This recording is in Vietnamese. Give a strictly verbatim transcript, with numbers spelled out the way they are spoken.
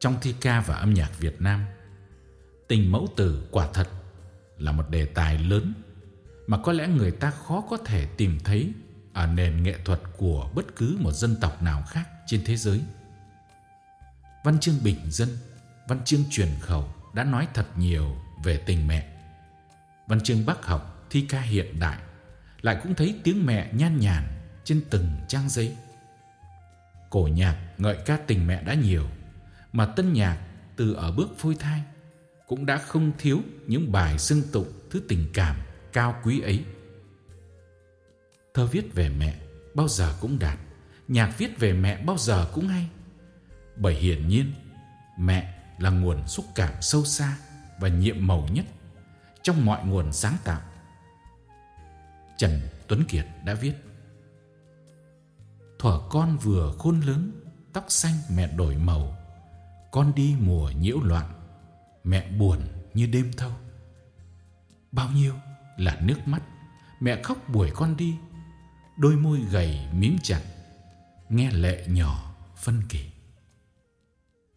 Trong thi ca và âm nhạc Việt Nam, tình mẫu tử quả thật là một đề tài lớn mà có lẽ người ta khó có thể tìm thấy ở nền nghệ thuật của bất cứ một dân tộc nào khác trên thế giới. Văn chương bình dân, văn chương truyền khẩu đã nói thật nhiều về tình mẹ. Văn chương bác học, thi ca hiện đại lại cũng thấy tiếng mẹ nhan nhản trên từng trang giấy. Cổ nhạc ngợi ca tình mẹ đã nhiều, mà tân nhạc từ ở bước phôi thai cũng đã không thiếu những bài xưng tụng thứ tình cảm cao quý ấy. Thơ viết về mẹ bao giờ cũng đạt, nhạc viết về mẹ bao giờ cũng hay. Bởi hiển nhiên, mẹ là nguồn xúc cảm sâu xa và nhiệm màu nhất trong mọi nguồn sáng tạo. Trần Tuấn Kiệt đã viết: thuở con vừa khôn lớn, tóc xanh mẹ đổi màu, con đi mùa nhiễu loạn, mẹ buồn như đêm thâu. Bao nhiêu là nước mắt mẹ khóc buổi con đi, đôi môi gầy mím chặt, nghe lệ nhỏ phân kỳ.